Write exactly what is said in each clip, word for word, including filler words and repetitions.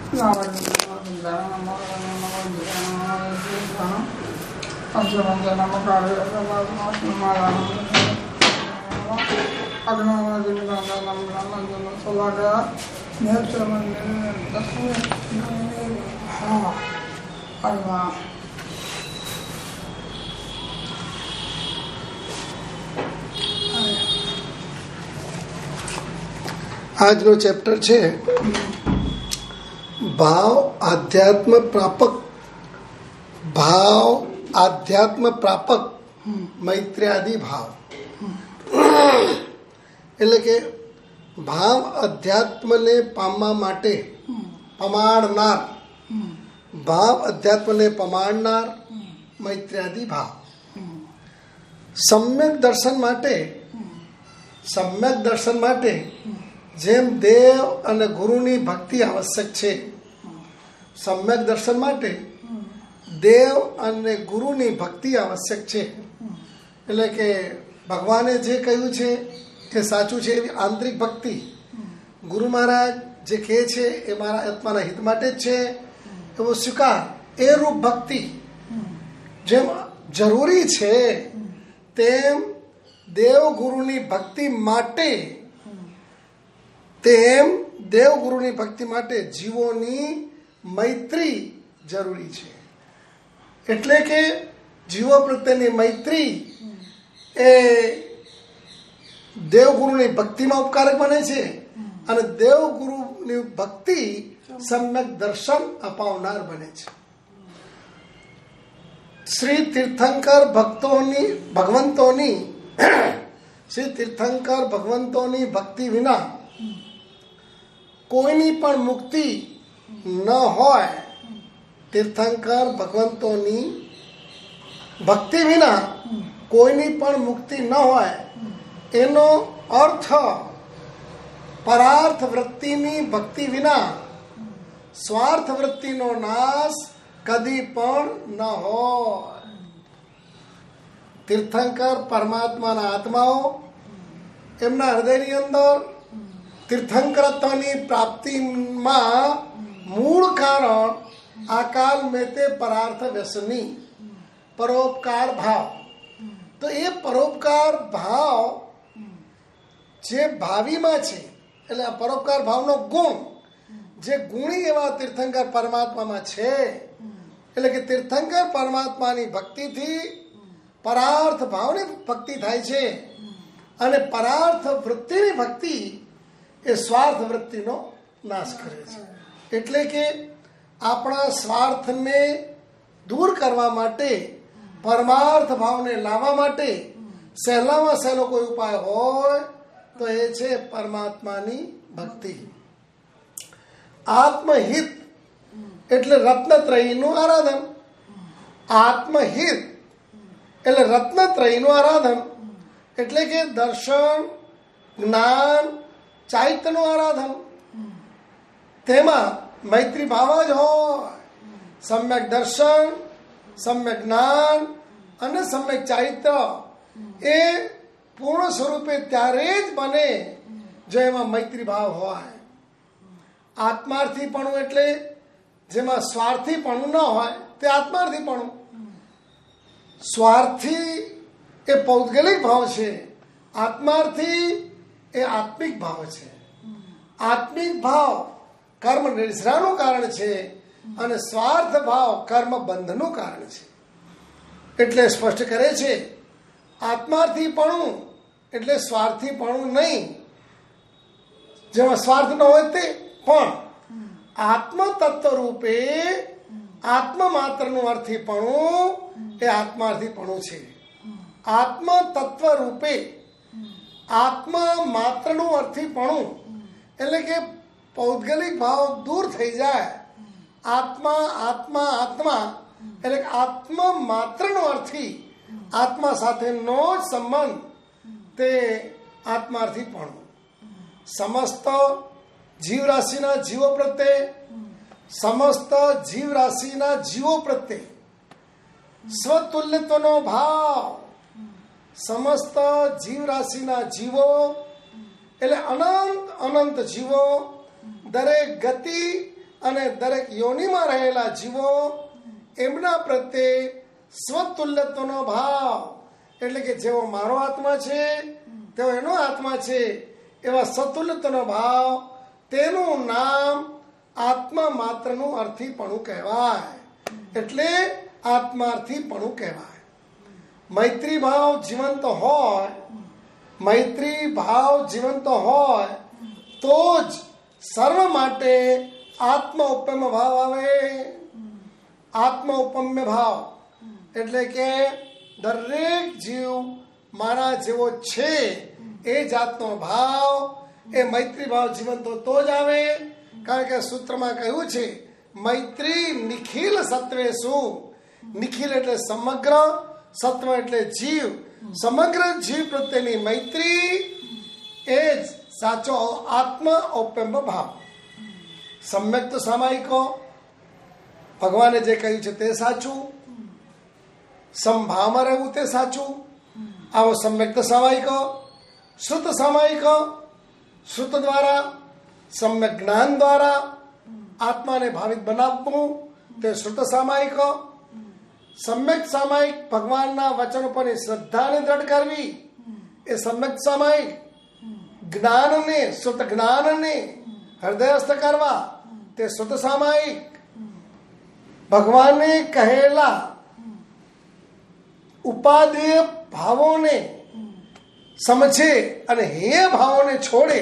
આજનો ચેપ્ટર છે ભાવ આધ્યાત્મ પ્રાપક. ભાવ આધ્યાત્મ પ્રાપક મૈત્ર્યાદિ ભાવ. એટલે કે ભાવ અધ્યાત્મને પામવા માટે પમાડનાર, ભાવ અધ્યાત્મને પમાડનાર મૈત્ર્યાદિ ભાવ. સમ્યક દર્શન માટે સમ્યક દર્શન માટે જેમ દેવ અને ગુરુની ભક્તિ આવશ્યક છે, સમ્યક દર્શન માટે દેવ અને ગુરુની ભક્તિ આવશ્યક છે. એટલે કે ભગવાને જે કહ્યું છે એ સાચું છે એવી આંતરિક ભક્તિ, ગુરુ મહારાજ જે કહે છે એ મારા આત્માના હિત માટે જ છે એવો સ્વીકાર, એ રૂપ ભક્તિ જેમ જરૂરી છે તેમ દેવ ગુરુની ભક્તિ માટે તેમ દેવગુરુની ભક્તિ માટે જીવોની મૈત્રી જરૂરી છે. એટલે કે જીવો પ્રત્યેની મૈત્રી એ દેવગુરુની ભક્તિમાં ઉપકારક બને છે અને દેવગુરુની ભક્તિ સમ્યક દર્શન અપાવનાર બને છે. શ્રી તીર્થંકર ભક્તોની ભગવંતોની શ્રી તીર્થંકર ભગવંતોની ભક્તિ વિના કોઈની પણ મુક્તિ ન હોય. તીર્થંકર ભગવંતોની ભક્તિ વિના કોઈની પણ મુક્તિ ન હોય એનો અર્થ પરાર્થ વૃત્તિની ભક્તિ વિના સ્વાર્થ વૃત્તિનો નાશ કદી પણ ન હોય. તીર્થંકર પરમાત્માના આત્માઓ એમના હૃદયની અંદર તીર્થંકરત્વની પ્રાપ્તિમાં મૂળ કારણ આકાલ મેતે પરાર્થ વ્યસની પરોપકાર ભાવ. તો એ પરોપકાર ભાવ જે ભાવીમાં છે, એટલે આ પરોપકાર ભાવનો ગુણ જે ગુણી એવા તીર્થંકર પરમાત્મામાં છે. એટલે કે તીર્થંકર પરમાત્માની ભક્તિથી પરાર્થ ભાવની ભક્તિ થાય છે અને પરાર્થ વૃત્તિની ભક્તિ એ સ્વાર્થ વૃત્તિનો નાશ કરે છે. એટલે કે આપણા સ્વાર્થને દૂર કરવા માટે, પરમાર્થ ભાવને લાવવા માટે સહેલામાં સહેલો કોઈ ઉપાય હોય તો એ છે પરમાત્માની ભક્તિ. આત્મહિત એટલે રત્નત્રયીનું આરાધન. આત્મહિત એટલે રત્નત્રયીનું આરાધન. એટલે કે દર્શન, જ્ઞાન, ચારિત્રનું આરાધન. તેમાં મૈત્રી ભાવ જ હોય. સમ્યક દર્શન, સમ્યક જ્ઞાન અને સમ્યક ચારિત્ર એ પૂર્ણ સ્વરૂપે ત્યારે જ બને જો એમાં મૈત્રી ભાવ હોય. આત્માર્થીપણું એટલે જેમાં સ્વાર્થીપણું ન હોય તે આત્માર્થીપણું. સ્વાર્થી એ પૌદ્ગલિક ભાવ છે, આત્માર્થી એ આત્મિક ભાવ છે. આત્મિક ભાવ કર્મ નિર્જરાનું કારણ છે અને સ્વાર્થ ભાવ કર્મ બંધનું કારણ છે. એટલે સ્પષ્ટ કરે છે આત્માર્થીપણું એટલે સ્વાર્થીપણું નહીં, જેમાં સ્વાર્થ ન હોય તે, પણ આત્મ તત્વ રૂપે આત્મ માત્રનું અર્થીપણું એ આત્માર્થીપણું છે. આત્મ તત્વ રૂપે આત્મા માત્રનું અર્થીપણું એટલે કે પૌદ્ગલિક ભાવ દૂર થઈ જાય. આત્મા આત્મા આત્મા એટલે કે આત્મ માત્રનો અર્થી, આત્મા સાથેનો જ સંબંધ તે આત્માર્થીપણું. સમસ્ત જીવરાશિના જીવો પ્રત્યે સમસ્ત જીવરાશિના જીવો પ્રત્યે સ્વતુલ્યત્વનો ભાવ. સમસ્ત જીવરાશિના જીવો એટલે અનંત અનંત જીવો દરેક ગતિ અને દરેક યોનિમાં રહેલા જીવો એમના પ્રત્યે સ્વતુલ્યત્વનો ભાવ, એટલે કે જેવો મારો આત્મા છે તેવો એનો આત્મા છે એવા સ્વતુલ્યત્વનો ભાવ, તેનું નામ આત્મા માત્રનું અર્થીપણું કહેવાય. એટલે આત્માર્થીપણું કહેવાય. મૈત્રી ભાવ જીવંત હોય, મૈત્રી ભાવ જીવંત હોય તો જ સર્વ માટે આત્મ ઉપમ્ય ભાવ આવે. આત્મ ઉપમ્ય ભાવ એટલે કે દરેક જીવ મારા જેવો છે એ જાતનો ભાવ, એ મૈત્રી ભાવ જીવંત તો જ આવે. કારણ કે સૂત્રમાં કહ્યું છે મૈત્રી નિખિલ સત્વેસુ. નિખિલ એટલે સમગ્ર, સત્વ એટલે જીવ. સમગ્ર જીવ પ્રત્યેની મૈત્રી એ જ સાચો આત્મ ઔપમ્ય ભાવ. સમ્યક તો સામાયિકો, ભગવાને જે કહ્યું છે તે સાચું, સમભાવમાં રહેવું તે સાચું. આવો સમ્યક તો સામાયિકો. શ્રુત સામાયિકો, શ્રુત દ્વારા સમ્યક જ્ઞાન દ્વારા આત્માને ભાવિત બનાવવું તે શ્રુત સામાયિકો. સમ્યક સામાયિક ભગવાનના વચનો પરની શ્રદ્ધાને દ્રઢ કરવી એ સમ્યક સામાયિક. જ્ઞાનને, શ્રુત જ્ઞાનને હૃદયસ્થ કરવા તે શ્રુત સામાયિક. ભગવાને કહેલા ઉપાદેય ભાવોને સમજે અને હે ભાવોને છોડે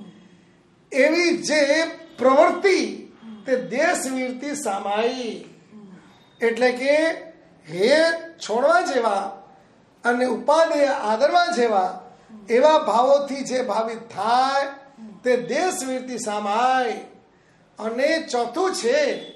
એવી જે પ્રવૃત્તિ તે દેશવીરતિ સામાયિક. એટલે કે હે છોડવા જેવા અને ઉપાદેય આદરવા જેવા એવા ભાવોથી જે ભાવિત થાય તે દેશવીરતિ સામાયિક. અને ચોથું છે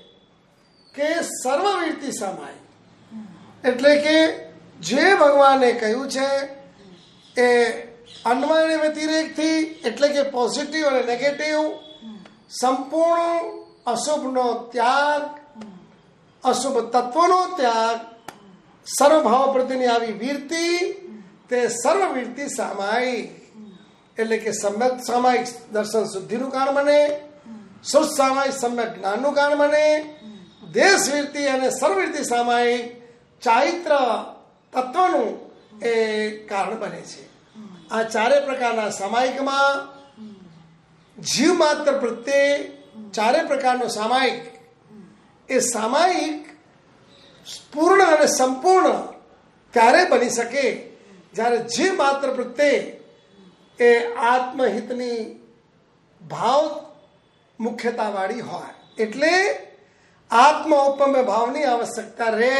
કે સર્વવીરતિ સામાયિક. એટલે કે જે ભગવાને કહ્યું છે એ અન્વય વ્યતિરેકથી, એટલે કે પોઝિટિવ અને નેગેટિવ, સંપૂર્ણ અશુભનો ત્યાગ, અશુભ તત્વનો ત્યાગ, સર્વભાવ પ્રત્યેની આવી વીરતિ તે સર્વવીરતિ સામાયિક. એટલે કે સમ્યક સામાયિક દર્શન શુદ્ધિનું કારણ બને, શુદ્ધ સામાયિક સમ્યક જ્ઞાનનું કારણ બને, દેશવીરતિ અને સર્વવીરતિ સામાયિક ચારિત્ર તત્વનું એ કારણ બને છે. આ ચારે પ્રકારના સામાયિકમાં જીવ માત્ર પ્રત્યે ચારે પ્રકારનો સામાયિક, એ સામાયિક પૂર્ણ અને સંપૂર્ણ ત્યારે બની શકે જ્યારે જીવ માત્ર પ્રત્યે એ આત્મહિતની ભાવ મુખ્યતાવાળી હોય. એટલે આત્મ ઔપમ્ય ભાવની આવશ્યકતા રહે.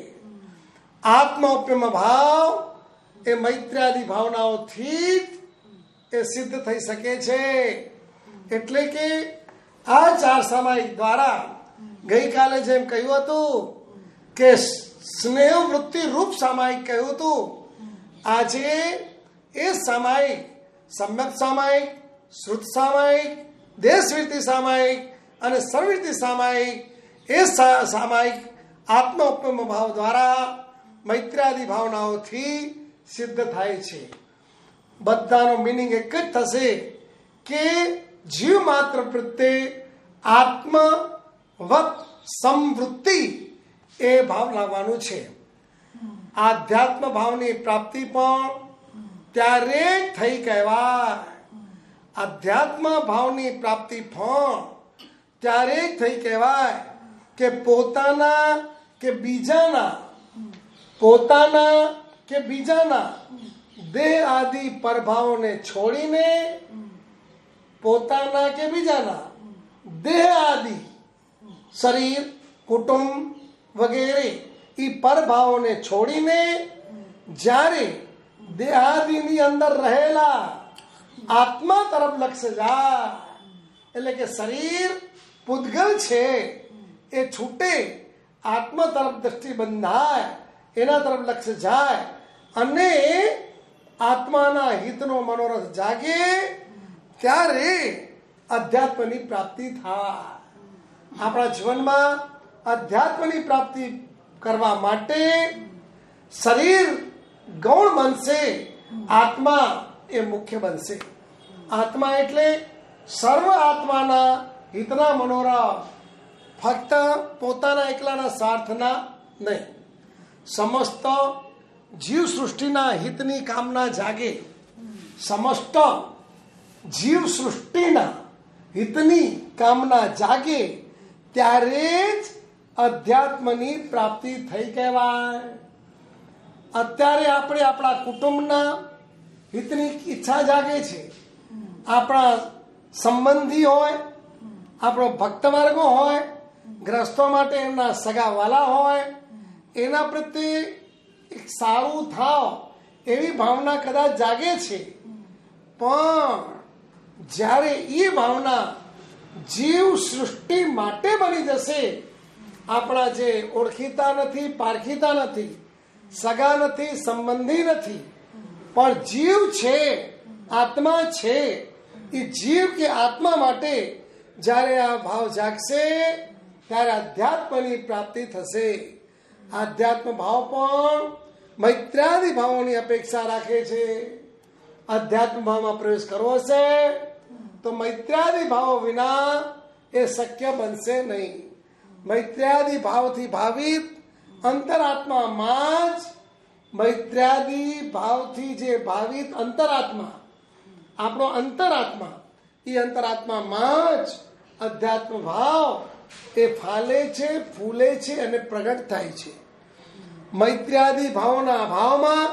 આત્મ ઔપમ્ય ભાવ એ મૈત્રાદી ભાવનાઓથી એ સિદ્ધ થઈ શકે છે. એટલે કે આ ચાર સામાયિક દ્વારા ગઈકાલે જેમ કહ્યું હતું કે સ્નેહ વૃત્તિ રૂપ સામાયિક કહ્યું હતું, આજે એ સામાયિક સમ્યક સામાયિક, શ્રુત સામાયિક, દેશવીરતિ સામાયિક અને સર્વવીરતિ સામાયિક એ સામાયિક આત્મ ઉપમ્ય ભાવ દ્વારા મૈત્રાદી ભાવનાઓથી સિદ્ધ થાય છે. બધાનો મિનિંગ એક જ થશે કે જીવ માત્ર પ્રત્યે આત્મવત સંવૃત્તિ એ ભાવ લાવવાનું છે. આધ્યાત્મ ભાવની પ્રાપ્તિ પણ ત્યારે થઈ કહેવાય. આધ્યાત્મ ભાવની પ્રાપ્તિ પણ ત્યારે થઈ કહેવાય કે પોતાના કે બીજાના, પોતાના કે બીજાના દેહ આદિ પરભાવોને છોડીને, પોતાના કે બીજાના દેહ આદિ શરીર, કુટુંબ વગેરે એ પરભાવોને છોડીને જ્યારે દેહાદિની અંદર રહેલા આત્મા તરફ લક્ષ્ય જાય, એટલે કે શરીર પૂતગલ છે એ છૂટે, આત્મા તરફ દ્રષ્ટિ બંધાય, એના તરફ લક્ષ્ય જાય અને આત્માના હિતનો મનોરથ જાગે ત્યારે અધ્યાત્મની પ્રાપ્તિ થાય. આપણા જીવનમાં અધ્યાત્મની પ્રાપ્તિ કરવા માટે શરીર ગૌણ બનશે, આત્મા એ મુખ્ય બનશે. આત્મા એટલે સર્વ આત્માના હિતના મનોરથ ફક્ત પોતાના એકલાના સ્વાર્થના નહીં, સમસ્ત જીવ સૃષ્ટિના હિતની કામના જાગે, સમસ્ત જીવ સૃષ્ટિના હિતની કામના જાગે ત્યારે જ અધ્યાત્મની પ્રાપ્તિ થઈ કહેવાય. અત્યારે આપણે આપણા કુટુંબના હિતની ઈચ્છા જાગે છે, આપણા સંબંધી હોય, આપણો ભક્તવર્ગો હોય, ગ્રસ્તો માટે એમના સગાવાલા હોય, એના પ્રત્યે એક સારું થાવ એવી ભાવના કદાચ જાગે છે. પણ જ્યારે એ ભાવના જીવ સૃષ્ટિ માટે બની જશે, આપણા જે ઓળખીતા નથી, પારખીતા નથી, સગા નથી, સંબંધી નથી, પણ જીવ છે, આત્મા છે, એ જીવ કે આત્મા માટે જ્યારે આ ભાવ જાગશે ત્યારે અધ્યાત્મની પ્રાપ્તિ થશે. આધ્યાત્મ ભાવ પણ મૈત્રાદી ભાવોની અપેક્ષા રાખે છે. અધ્યાત્મ ભાવમાં પ્રવેશ કરવો છે તો મૈત્રાદી ભાવો વિના એ શક્ય બનશે નહીં. મૈત્રાદી ભાવથી ભાવિત અંતરાત્મામાં જ મૈત્રાદી ભાવથી જે ભાવિત અંતરાત્મા, આપણો અંતરાત્મા, એ અંતરાત્મામાં જ અધ્યાત્મ ભાવ એ ફાલે છે, ફૂલે છે અને પ્રગટ થાય છે. મૈત્રાદી ભાવોના અભાવમાં,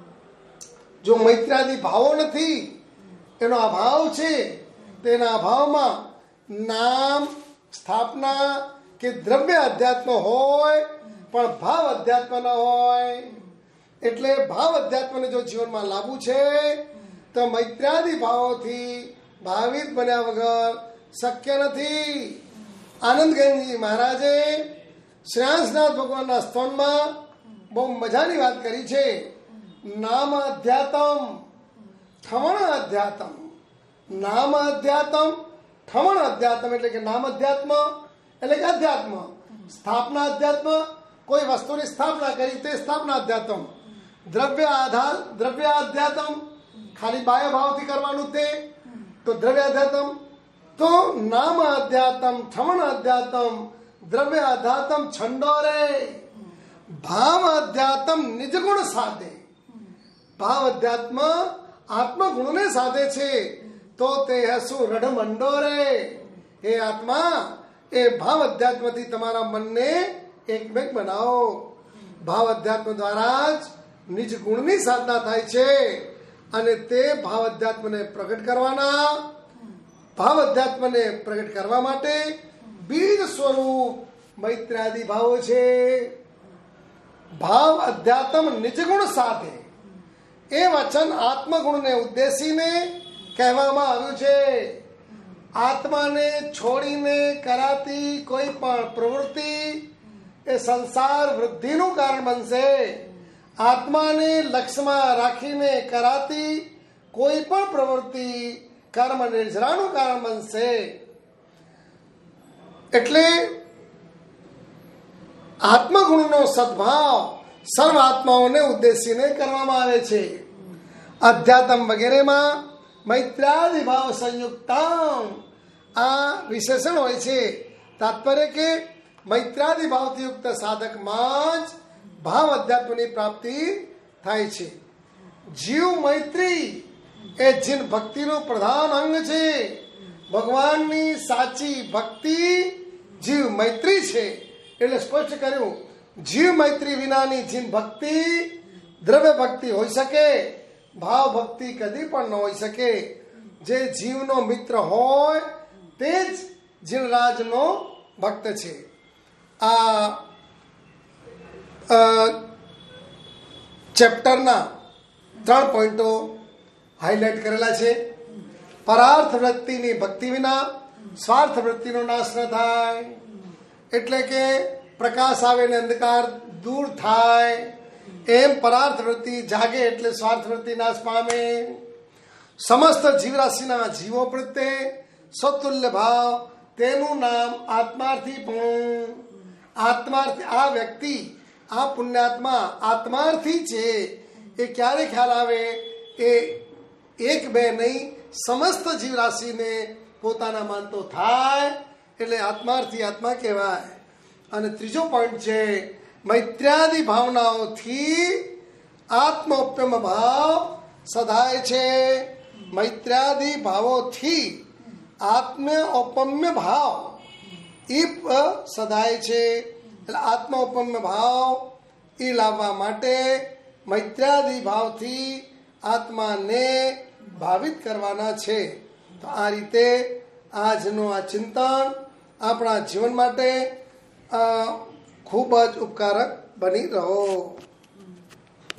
જો મૈત્રાદી ભાવો નથી, એનો અભાવ છે, તેના અભાવમાં નામ, સ્થાપના કે દ્રવ્ય અધ્યાત્મ હોય પણ ભાવ અધ્યાત્મ ન હોય. એટલે ભાવ અધ્યાત્મને જો જીવનમાં લાવવું છે તો મૈત્રાદી ભાવોથી ભાવિત બન્યા વગર શક્ય નથી. આનંદગંજી મહારાજે શ્રેયાંસનાથ ભગવાનના સ્તવનમાં બહુ મજાની વાત કરી છે. નામ અધ્યાત્મ ઠમણ અધ્યાત્મ. નામ અધ્યાત્મ ઠમણ અધ્યાત્મ એટલે કે નામ અધ્યાત્મ એટલે કે અધ્યાત્મ. સ્થાપના અધ્યાત્મ, કોઈ વસ્તુની સ્થાપના કરી તે સ્થાપના અધ્યાત્મ. દ્રવ્ય આધાર દ્રવ્ય અધ્યાત્મ, ખાલી બાહ્ય ભાવથી કરવાનું તે તો દ્રવ્ય અધ્યાત્મ. તો નામ અધ્યાત્મ ઠમણ અધ્યાત્મ દ્રવ્ય અધ્યાત્મ છંડોરે. ભાવ અધ્યાત્મ નિજગુણ સાધે. ભાવ અધ્યાત્મ આત્મગુણને સાધે છે તો તે હસુ રઢ મંડોરે. હે આત્મા, એ ભાવ અધ્યાત્મથી તમારા મનને એકમેક બનાવો. ભાવ અધ્યાત્મ દ્વારા જ નિજ ગુણની સાધના થાય છે અને તે ભાવ અધ્યાત્મને પ્રગટ કરવાના. ભાવ અધ્યાત્મને પ્રગટ કરવા માટે બીજ સ્વરૂપ મૈત્રાદી ભાવો છે. ભાવ અધ્યાત્મ નિજગુણ સાથે એ વચન આત્મગુણને ઉદ્દેશીને કહેવામાં આવ્યું છે. આત્માને છોડીને કરાતી કોઈ પણ પ્રવૃત્તિ એ સંસાર વૃદ્ધિનું કારણ બનશે. આત્માને લક્ષ્યમાં રાખીને કરાતી કોઈ પણ પ્રવૃત્તિ કર્મ નિર્જરાનું કારણ બનશે. એટલે આત્મગુણનો સદભાવ સર્વ આત્માઓને ઉદ્દેશીને કરવામાં આવે છે. અધ્યાત્મ વગેરેમાં મૈત્રાદી ભાવ સંયુક્તમ આ વિશેષણ હોય છે. તાત્પર્ય કે મૈત્રાદી ભાવથી યુક્ત સાધકમાં જ ભાવ અધ્યાત્મની પ્રાપ્તિ થાય છે. જીવ મૈત્રી એ જીન ભક્તિનું પ્રધાન અંગ છે. ભગવાનની સાચી ભક્તિ જીવ મૈત્રી છે. એટલે સ્પષ્ટ કર્યું, જીવ મૈત્રી વિનાની જીન ભક્તિ દ્રવ્ય ભક્તિ હોઈ શકે, ભાવ ભક્તિ કદી પણ ન હોઈ શકે. જે જીવનો મિત્ર હોય તે જ જીવરાજનો ભક્ત છે. આ ચેપ્ટરના ત્રણ પોઈન્ટો હાઇલાઇટ કરેલા છે. પરાર્થ વૃત્તિની ભક્તિ વિના સ્વાર્થ વૃત્તિનો નાશ ન થાય. એટલે કે પ્રકાશ આવે ને અંધકાર દૂર થાય, એમ પરાર્થ વૃત્તિ જાગે એટલે સ્વાર્થ વૃત્તિ નાશ પામે. સમસ્ત જીવરાશિના જીવો પ્રત્યે સતુલ્ય ભાવ, તેનું નામ આત્માર્થી પણ. આત્માર્થી આ વ્યક્તિ, આ પુણ્યાત્મા આત્માર્થી છે. એ ક્યારે ખ્યાલ આવે? એ એક બે નહીં, સમસ્ત જીવરાશિને પોતાના માનતો થાય એટલે આત્માર્થી આત્મા કહેવાય. અને ત્રીજો પોઈન્ટ છે મૈત્ર્યાદિ ભાવનાઓથી આત્મોપ્યમ ભાવ સધાય છે. મૈત્ર્યાદિ ભાવોથી આત્મોપમ્ય ભાવ એ સધાય છે. એટલે આત્મોપમ્ય ભાવ એ લાવવા માટે મૈત્ર્યાદિ ભાવથી આત્માને ભાવિત કરવાના છે. તો આ રીતે આજનું આ ચિંતન આપણા જીવન માટે ખૂબ જ ઉપકારક બની રહો.